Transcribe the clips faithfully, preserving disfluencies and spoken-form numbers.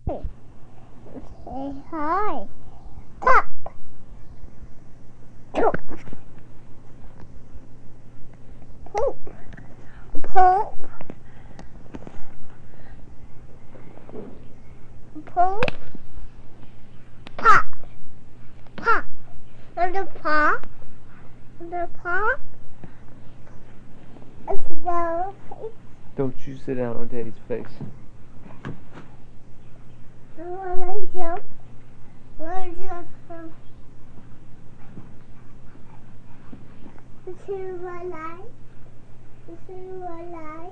Say hi. Pop. Poop. Poop. Poop. Poop. Pop. Pop. On the paw. On the paw. It's the face. Don't you sit down on Daddy's face. I wanna jump. I wanna jump from the silver line. The silver line.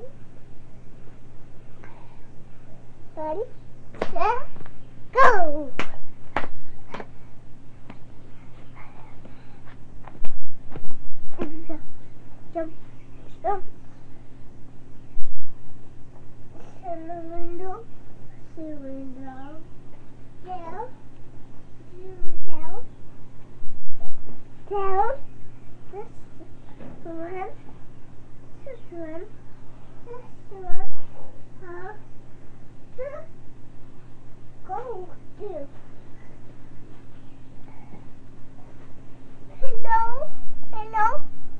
Ready? Set. Go! Jump. Jump. Jump. In the window. The window. Down. Down. Down. This one. This one. This one. Up. This. Go. Do. Pillow. Pillow.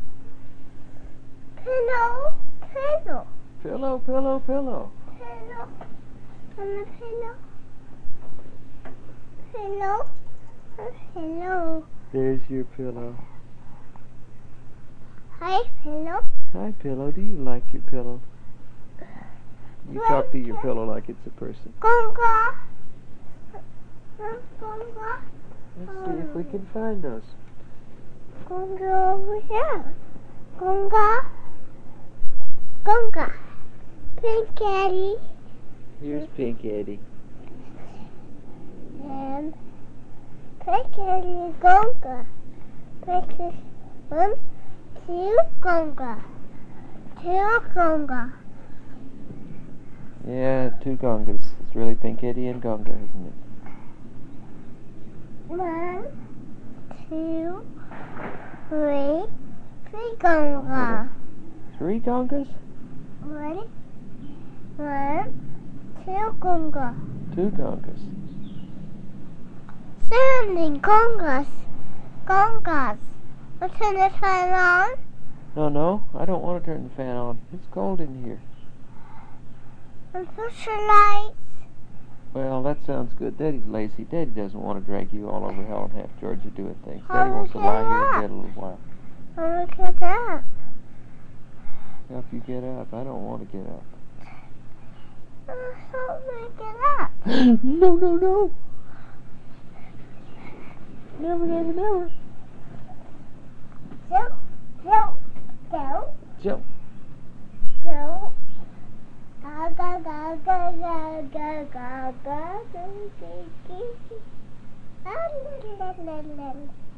Pillow. Pillow. Pillow, pillow, pillow. Pillow. On the pillow. Pillow. Pillow. There's your pillow. Hi, pillow. Hi, pillow. Do you like your pillow? You talk to your pillow like it's a person. Gonga. Gonga. Let's see if we can find those. Gonga over here. Gonga. Gonga. Pink Eddie. Here's Pink Eddie. And Pink Eddie Gonga. Pink is one, two Gonga. Two Gonga. Yeah, two Gongas. It's really Pink Eddie and Gonga, isn't it? One, two, three, three Gonga. Three Gongas? Ready? One, two Gonga. Two Gongas. Seventeen Gongas. Gongas. Let's turn the fan on. No, no, I don't want to turn the fan on. It's cold in here. And push the lights. Well, that sounds good. Daddy's lazy. Daddy doesn't want to drag you all over hell and half Georgia doing things. Daddy wants to lie here in bed a little while. Oh, look at that. Help you get up. I don't want to get up. Help me get up. No, no, no. Never, never, never. Jump, jump, go, Jump. go. Go, go, go, go, go, go, go, go, go, go, go, go. Ah, la, la, la, la.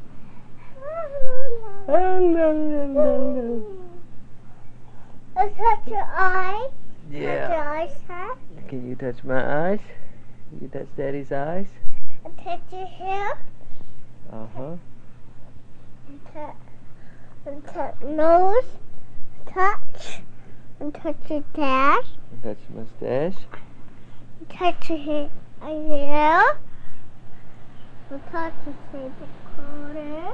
Ah, la, la, la. I'll touch your eye. Touch your Yeah. eyes, huh? Can you touch my eyes? Can you touch Daddy's eyes? And touch your hair. Uh-huh. And touch, and touch nose. Touch. And touch your dash. Touch your mustache. And touch your hair. hair. And touch your table corner.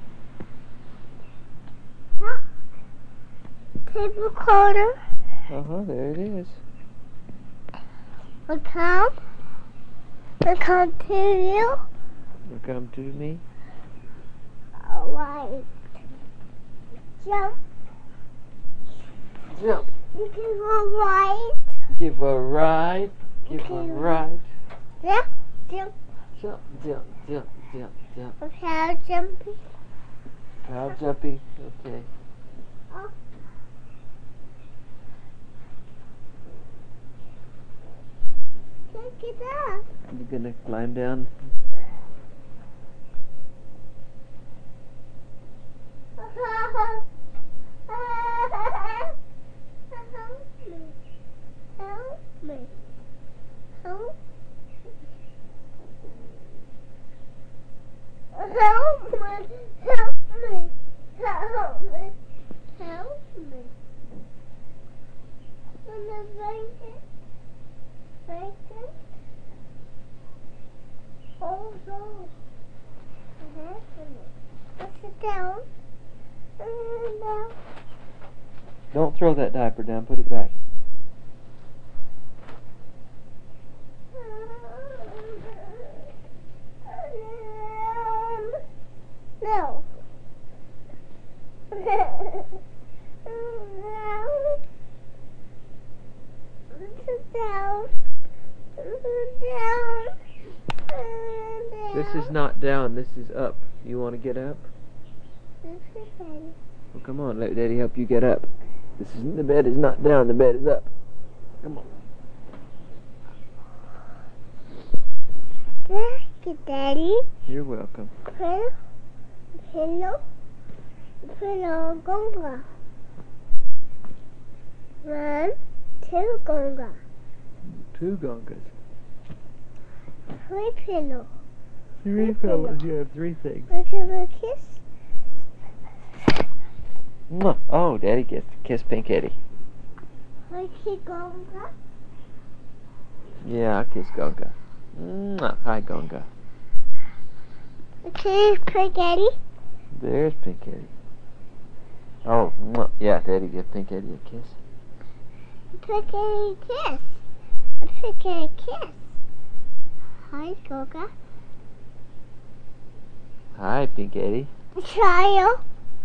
Touch. Table corner. Uh-huh, there it is. And come. And come to you. You come to me. Alright. Jump. Jump. You can go right. Give a ride. Give a Okay. ride. Jump. Jump. Jump, jump, jump, jump, jump. Okay, jumping. Cow jumping. Okay. Oh. Can't get up. You gonna climb down? Help me. Help me. Help me. Help me. Help me. Help me. On the blanket. Blanket. Don't throw that diaper down. Put it back. No. This is not down. This is up. You want to get up? Well, come on. Let Daddy help you get up. This is the bed is not down. The bed is up. Come on. Thank you, Daddy. You're welcome. Pillow, pillow, pillow, gonga. One, two, gonga. Two gongas. Three pillow. Three pillows. You have three things. I give a kiss. Mwah. Oh, Daddy gets to kiss Pink Eddie. I kiss gonga. Yeah, I kiss Gonga. Mwah. Hi, Gonga. Okay, Pink Eddie. There's Pink Eddie. Oh, mwah. Yeah, Daddy give Pink Eddie a kiss. Pink Eddie kiss. Pink Eddie kiss. Hi, Gonga. Hi, Pink Eddie. Child.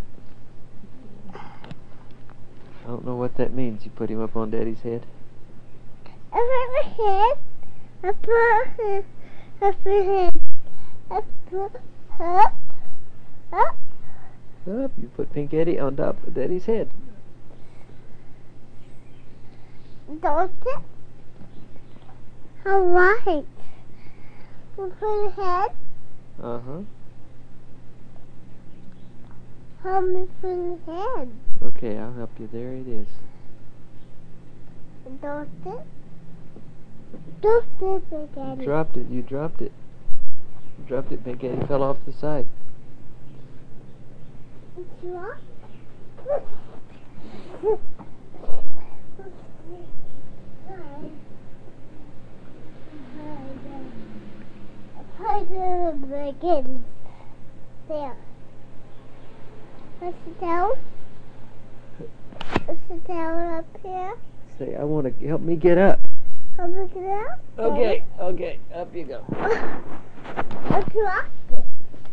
I don't know what that means. You put him up on Daddy's head? Up on my head. Up on up on head. Up, up, up. Up. You put Pink Eddie on top of Daddy's head. Don't it? All right. We put a head. Uh-huh. Help me put a head. Okay, I'll help you. There it is. Don't it? Don't it, Pink Eddie. Dropped it. You dropped it. You dropped it. Pink Eddie fell off the side. Drop. Put the begins. There. What's the down? What's the down up here? Say, I want to help me get up. How big it up? Okay, okay. Up you go. I dropped it.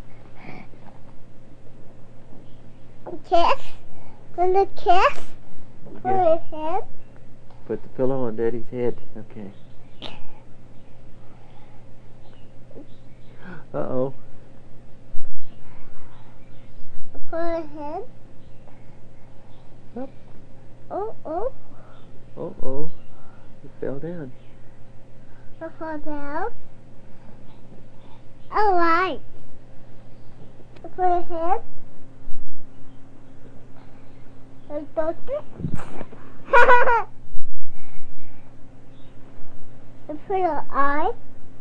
Kiss. Then the kiss. Put Yeah. his head. Put the pillow on Daddy's head. Okay. Uh-oh. Put his head. Up. Oh, oh. Uh-oh. It fell down. I fall down. All right. Put his head. And doctor. And put an eye.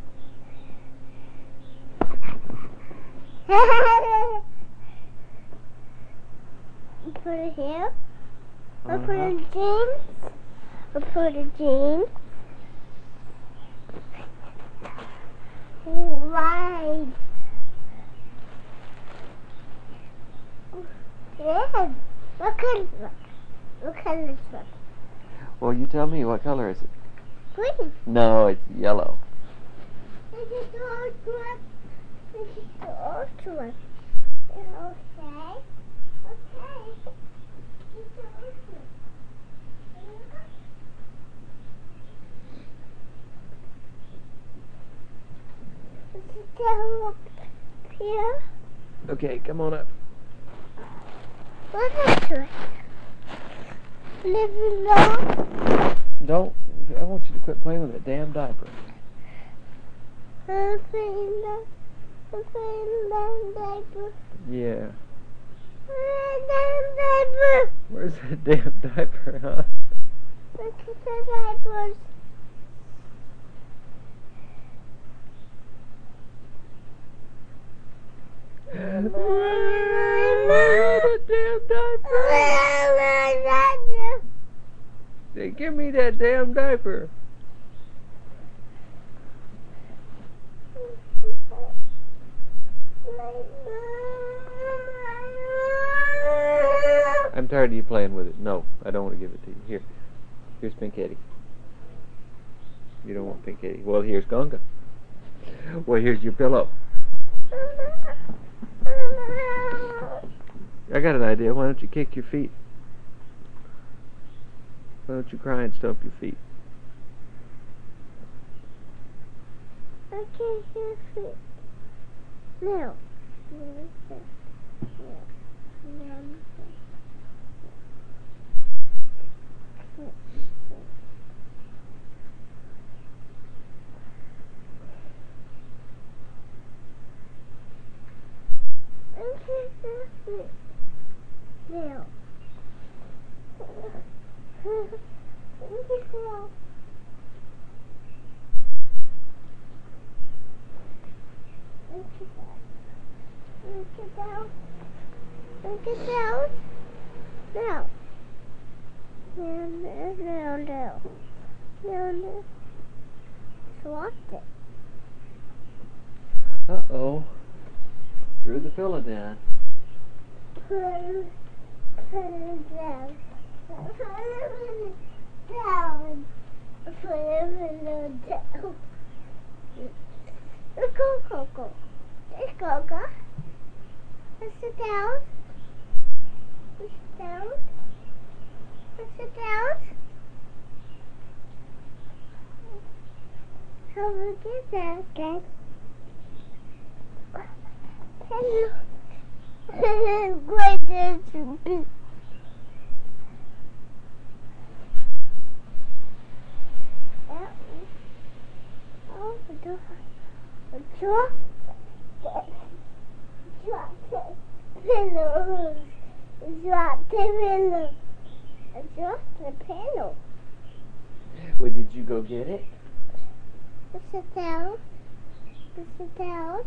Put it here. I put Uh-huh. in jeans. I put in jeans. Right. Yeah. What color? What color is it? Well, you tell me. What color is it? Green. No, it's yellow. This is all good. This is all good. Okay. Okay. This is all good. This is down up here. Okay, come on up. What is it? Living long. Don't. I want you to quit playing with that damn diaper. I'm playing the, I'm playing the diaper. Yeah. I'm diaper. Where's that damn diaper, huh? Look at the diapers. Where's that damn diaper? Say, give me that damn diaper. I'm turning tired of you playing with it. No, I don't want to give it to you. Here. Here's Pink Eddie. You don't want Pink Eddie. Well, here's Gunga. Well, here's your pillow. I got an idea. Why don't you kick your feet? Why don't you cry and stomp your feet? I can't hear feet. No. Now. Look it down. Look it down. Now. No, no, no, no. No, no. Swat it. Uh-oh. Threw the pillow down. Put it, put it down. Put it down. Put it down. Go, go, go. Let's go, go. Let's sit down. Let's sit down. Let's sit down. How do we get that, guys? Hello. What is it? Oh, the door. The door. Drop the pillow. Drop the pillow. Drop the pillow. Well, did you go get it? Sit down. Sit down.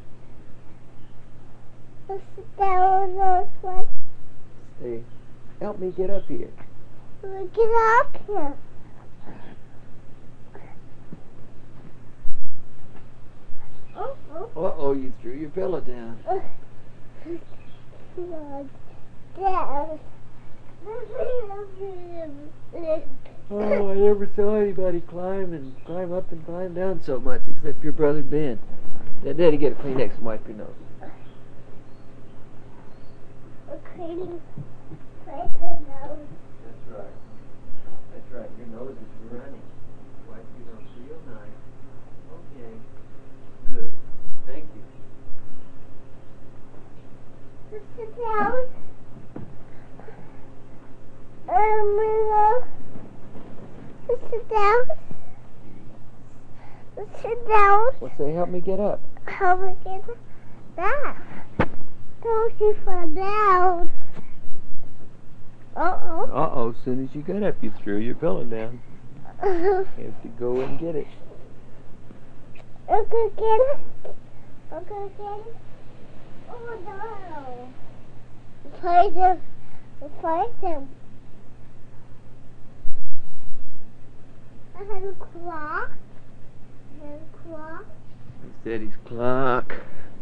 Sit down. Those ones. Hey, help me get up here. Get up here. Oh, oh. Uh-oh, you threw your pillow down. Down. Oh, I never saw anybody climb and climb up and climb down so much, except your brother Ben. Now, Daddy, get a Kleenex and wipe your nose. Cleaning, wipe the nose. That's right. That's right. Your nose is running. Wipe your nose real nice. Okay. Good. Thank you. Sit down. Um, sit down. Sit down. Well, say, help me get up. How we get that? Don't you fall down. Uh-oh. Uh-oh, as soon as you got up, you threw your pillow down. You have to go and get it. Okay, get it. Okay, get it. Oh, no. Play them. Play them. I have a clock. I have a clock. It's Daddy's clock.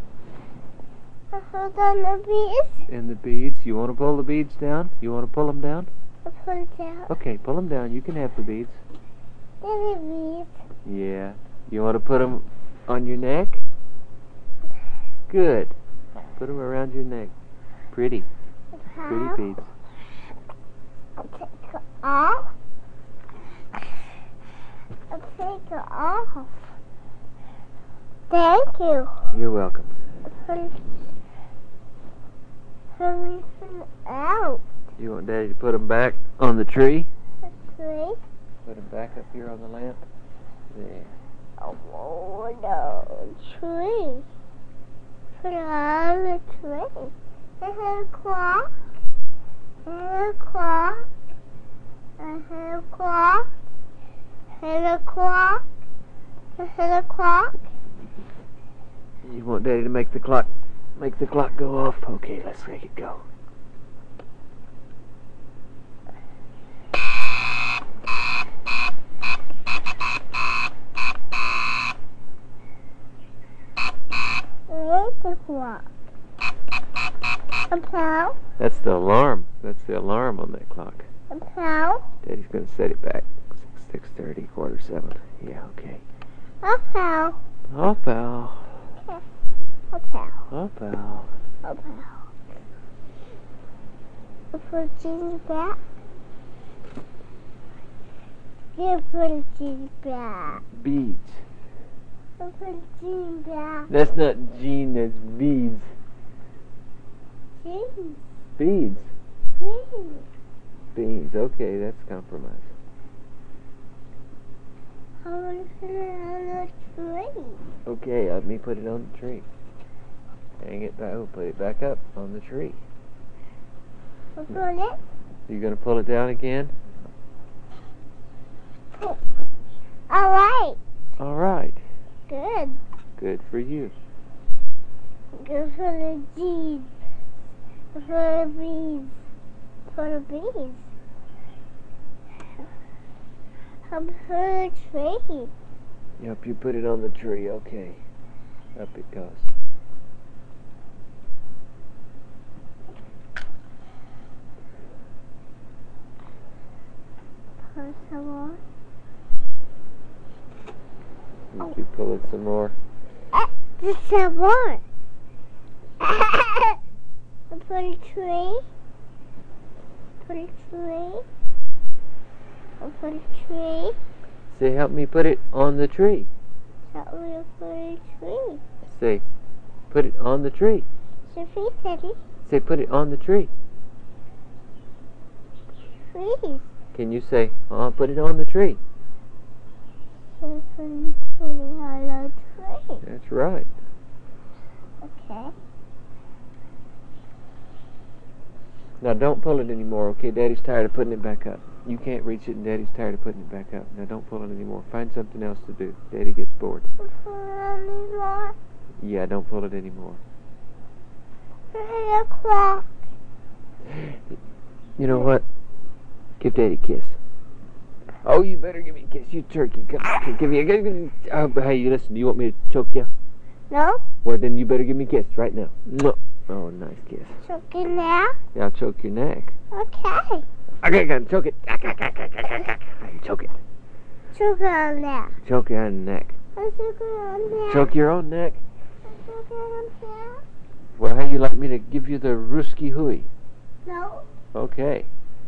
I hold on the beads. And the beads. You want to pull the beads down? You want to pull them down? I pull it down. Okay, pull them down. You can have the beads. There's the beads. Yeah. You want to put them on your neck? Good. Put them around your neck. Pretty. Pretty How? beads. I'll take it off. I'll take it off. Thank you. You're welcome. Put it out. You want Daddy to put them back on the tree? The tree. Put them back up here on the lamp. There. Oh, no. Tree. Put it on the tree. I have a clock. I have a clock. I have a clock. I have a clock. I have a clock. You want Daddy to make the clock make the clock go off? Okay, let's make it go. Where's the clock? A pal? That's the alarm. That's the alarm on that clock. A pal. Daddy's gonna set it back. Six thirty, quarter seven. Yeah, okay. A pal. Oh, pal. A pal. Oh, pal. A pal. Put Jean's back. You put Jean's back. Beads. Put Jean's back. That's not Jean, that's beads. Jean. Beads. Jean. Beans. Okay, that's compromise. I want to put it on the tree. Okay, let me put it on the tree. Hang it back. We'll put it back up on the tree. I'll put it. You gonna pull it down again? All right. All right. Good. Good for you. Good for the jeans. For the bees. For the bees. I'm for the tree. Yep, you put it on the tree. Okay. Up it goes. Pour some more. You keep pulling some more. Ah, just some more. I put a tree. Put a tree. I put a tree. Say, help me put it on the tree. Help me to put a tree. Say, put it on the tree. Sophie said it. Say, put it on the tree. Trees. Can you say, uh, put it on the tree? So put it on the tree. That's right. Okay. Now don't pull it anymore, okay? Daddy's tired of putting it back up. You can't reach it and Daddy's tired of putting it back up. Now don't pull it anymore. Find something else to do. Daddy gets bored. Put it on Yeah, don't pull it anymore. the clock. You know what? Give Daddy a kiss. Oh, you better give me a kiss, you turkey. Come on, give me a kiss. Oh, hey, listen, do you want me to choke you? No? Well, then you better give me a kiss right now. Mwah. Oh, nice kiss. Choking now? Yeah, I'll choke your neck. Okay. Okay, go choke it. Choke it. Choke on now. Choke your own neck. I'm choking on now. Choke your own neck. I'm choking on now. Well, how you like me to give you the Ruski Hui? No. Okay.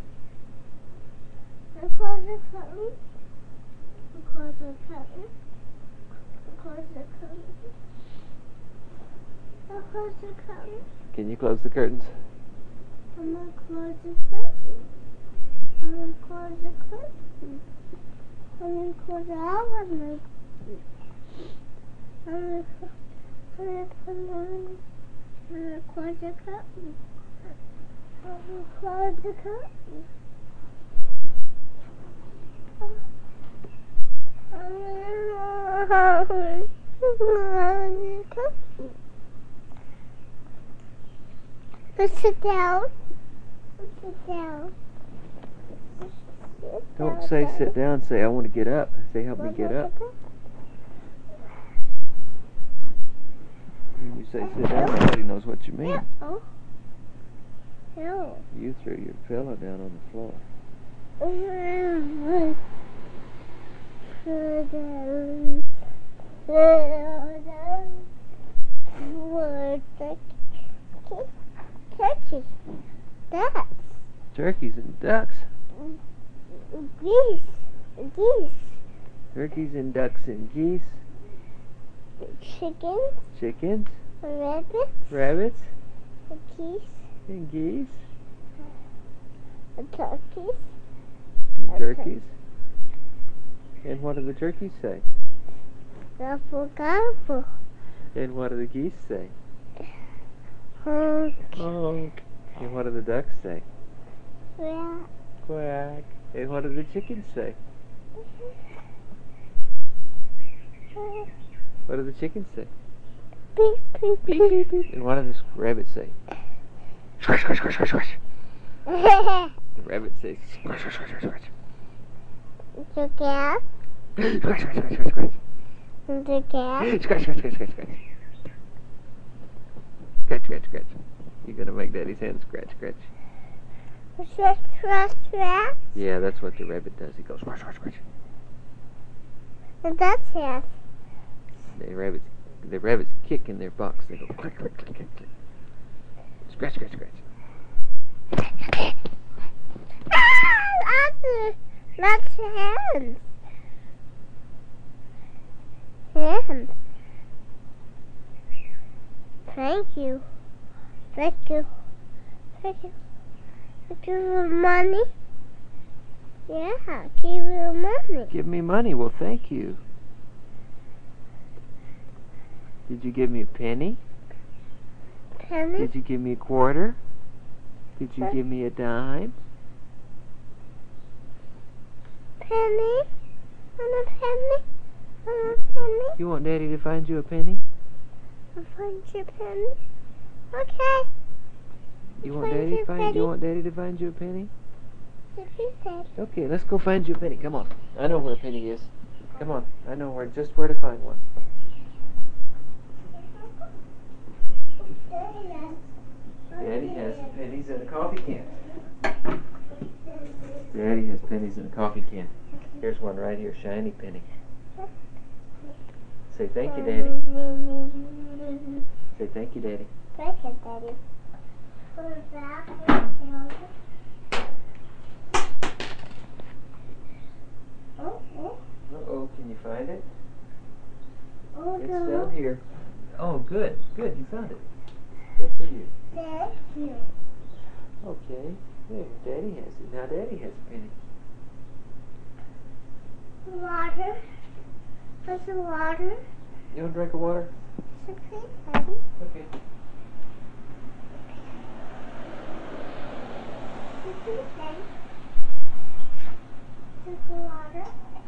And close the curtain. And close the curtain. And close the curtain. And close the curtain. Can you close the curtains? I'm gonna close the curtain. I'm gonna close the curtain. I'm gonna close all of them. I'm gonna, I'm gonna, I'm gonna, I'm gonna close the curtain. I'm gonna close the curtain. I'm gonna close the curtain. Let's sit down. Let's sit down. Sit Don't down, say Daddy. sit down. Say I want to get up. Say help me get up. When you say sit down, nobody knows what you mean. Oh. No. You threw your pillow down on the floor. Turkey. Ducks. Turkeys and ducks. Geese. Geese. Turkeys and ducks and geese. Chickens. Chickens. Rabbits. Rabbits. Geese. And geese. Turkeys. And Okay. turkeys. And what do the turkeys say? Gobble gobble. And what do the geese say? Honk. Honk. And what do the ducks say? Quack. Quack. And what do the chickens say? What do the chickens say? Beep beep Beep, beep. beep, beep. And what do the rabbits say? Squish, squish, squish, squish, squish. The rabbit says squish, squish, squish, squish. The cat. Squish, squish, squish, squish, squish. The cat. Scratch, scratch, scratch, scratch, scratch. Scratch, scratch, scratch. You're gonna make Daddy's hand scratch, scratch. Scratch, scratch, scratch. Yeah, that's what the rabbit does. He goes scratch, scratch, scratch. And that's it. The rabbits, the rabbits kick in their box. They go click, click, click, click, click. Scratch, scratch, scratch. Ah, that's, that's hands. Hands. Thank you. Thank you. Thank you. Thank you for money. Yeah, give you money. Give me money. Well, thank you. Did you give me a penny? Penny? Did you give me a quarter? Did you Huh? give me a dime? Penny? And a penny? And a penny? You want Daddy to find you a penny? I'll find you a penny. Okay. You want Find Daddy you a find penny. you want Daddy to find you a penny? If you said. Okay, let's go find you a penny. Come on. I know where a penny is. Come on. I know where just where to find one. Daddy has some pennies in a coffee can. Daddy has pennies in a coffee can. Here's one right here, shiny penny. Say thank you, Daddy. Say thank you, Daddy. Thank you, Daddy. Put it back and Oh, oh. Uh-oh, can you find it? Oh, It's no. down here. Oh, good. Good, you found it. Good for you. Thank you. Okay. There, Daddy has it. Now Daddy has a penny. Water. What's the water? You want a drink of water? It's a please, Daddy. Okay. It's a please, It's the water.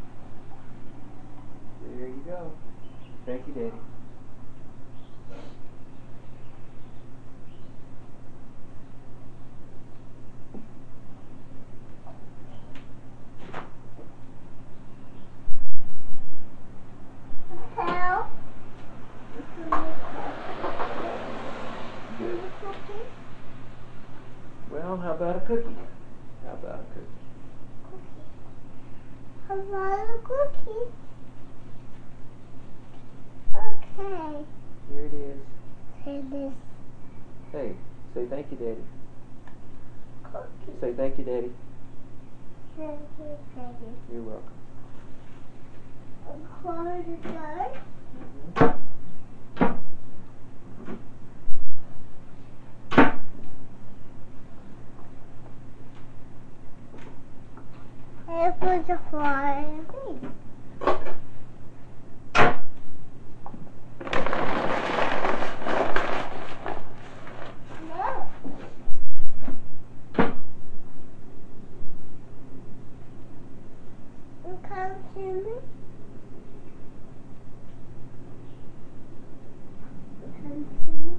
There you go. Thank you, Daddy. Help. Good. Cookie. Well, how about a cookie? How about a cookie? Cookie. A lot of cookies. Okay. Here it is. Say this Hey, say thank you, Daddy. cookie. Say thank you, Daddy. Thank you, Daddy. You're welcome. A quarter done. It was a flying thing. No. You come to me. You come to me.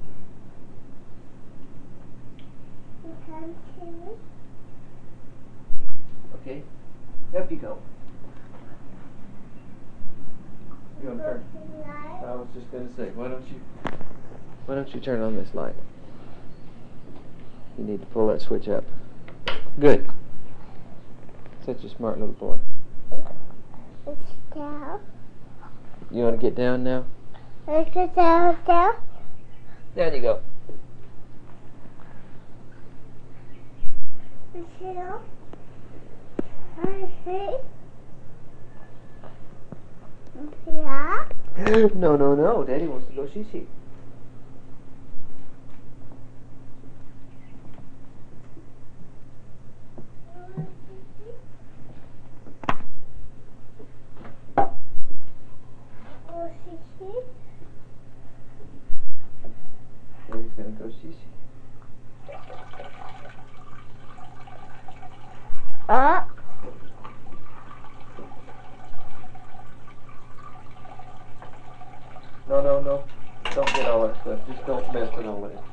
You come to me. Okay. Up you go. You want to turn? I was just going to say, why don't you, why don't you turn on this light? You need to pull that switch up. Good. Such a smart little boy. It's down. You want to get down now? It's down, down. Down you go. It's down. I see. Yeah. No, no, no. Daddy wants to go shee-shee. Oh, she see? Daddy's going to go shee-shee. Uh. No, no, no. Don't get all that stuff. Just don't mess with all of it.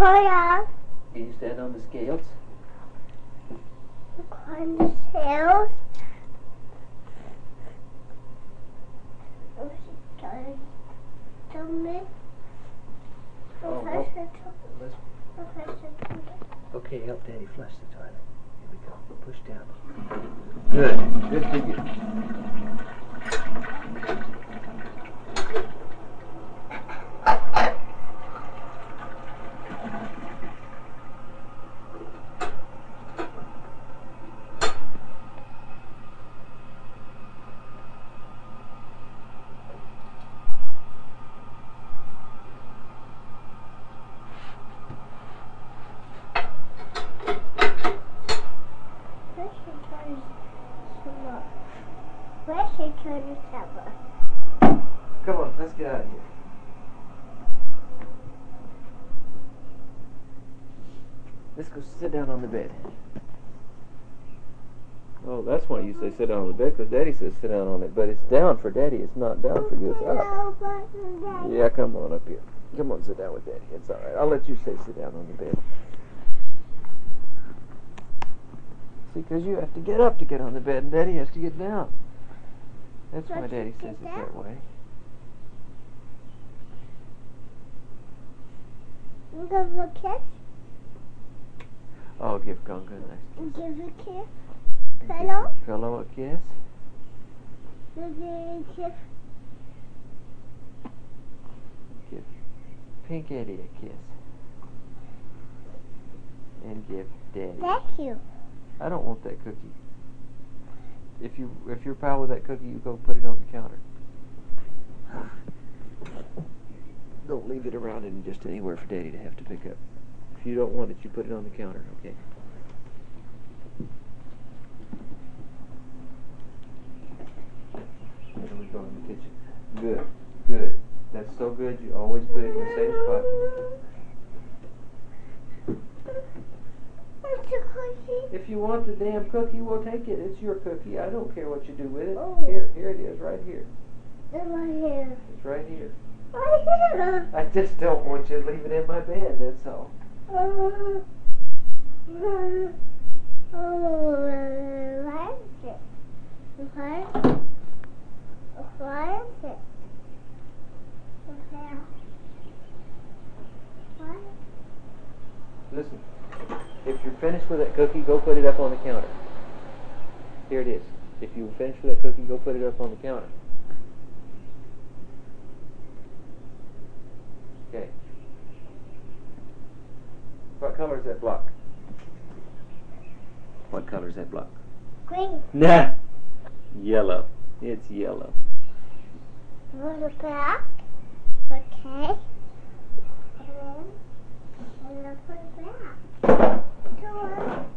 Climb. Can you stand on the scales? Climb the hills. Oh, no. Let's- Okay, help Daddy flush the toilet. Here we go. Push down. Good. Good figure. Come on, let's get out of here. Let's go sit down on the bed. Oh, that's why you say sit down on the bed, because Daddy says sit down on it. But it's down for Daddy. It's not down for you. It's up. Yeah, come on up here. Come on, sit down with Daddy. It's all right. I'll let you say sit down on the bed. See, because you have to get up to get on the bed, and Daddy has to get down. That's why Daddy says it that way. You give a kiss? Oh, give Gunga a nice You kiss. give a kiss? Pillow? Pillow a kiss. You give a kiss? Give Pink Eddie a kiss. And give Daddy. Thank you. I don't want that cookie. If you if you're pal with that cookie, you go put it on the counter. Don't leave it around in just anywhere for Daddy to have to pick up. If you don't want it, you put it on the counter, okay? There we go in the kitchen. Good, good. That's so good. You always put it in the same spot. That's a cookie. If you want the damn cookie, we'll take it. It's your cookie. I don't care what you do with it. Oh. Here, here it is, right here. It's right here. It's right here. Right here. I just don't want you to leave it in my bed, that's all. Oh, oh, what is it? What? What is it? What? Listen, if you're finished with that cookie, go put it up on the counter. Here it is. If you finish with that cookie, go put it up on the counter. Okay. What color is that block? What color is that block? Green. Nah. Yellow. It's yellow. Want it back? Okay. And then, and then put it back. Come on.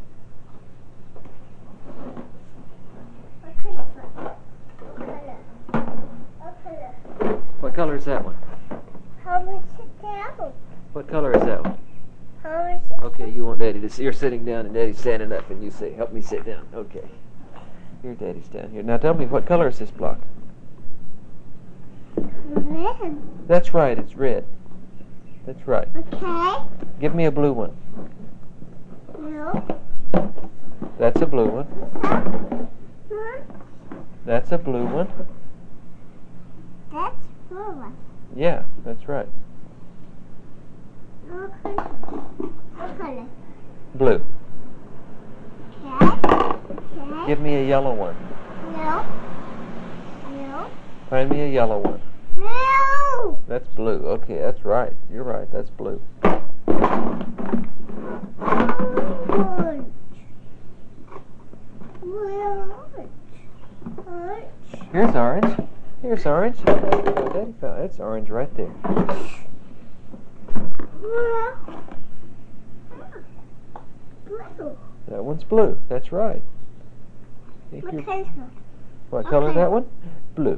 What color? What color? What color? What color is that one? How much it down? What color is that one? How much it Okay, you want Daddy to see. You're sitting down and Daddy's standing up, and you say, help me sit down. Okay. Here, Daddy's down here. Now tell me, what color is this block? Red. That's right, it's red. That's right. Okay. Give me a blue one. No. That's a blue one. Huh? That's a blue one. That's blue. Yeah, that's right. What color? What color? Blue. Okay. Okay. Give me a yellow one. No. No. Find me a yellow one. No. That's blue. Okay, that's right. You're right, that's blue. Orange. Orange. Orange. Here's orange. Here's orange. Daddy found it's orange right there. Blue. That one's blue. That's right. Think What you're- color is it? What color Okay. that one? Blue.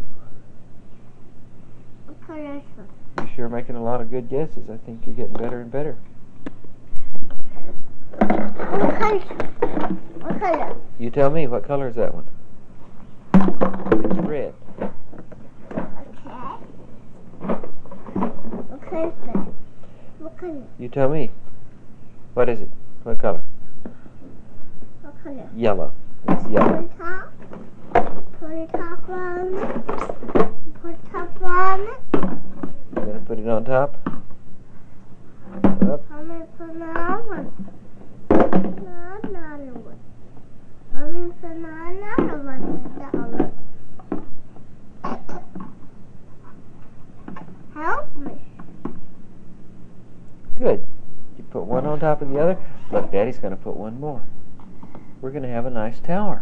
What color is it? You're sure making a lot of good guesses. I think you're getting better and better. What color? What color? You tell me, what color is that one? It's red. Okay. What color is it? What color? You tell me. What is it? What color? What color? Yellow. It's yellow. Put top. Put a top on it. Put top on it. You're gonna put it on top? Up. I'm gonna put another one. No, another one. I'm gonna put another one. Help me. Good. You put one on top of the other. Look, Daddy's gonna put one more. We're gonna have a nice tower.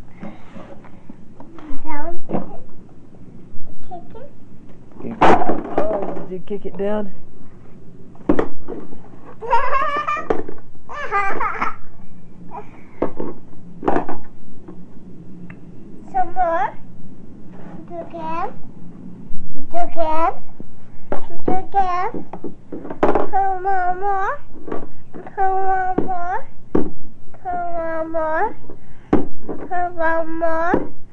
Down. Kick it. You- Oh, did you kick it down? Some more. Do again. Do again. Do again. Put one more. Put one more. Put one more. Put one more.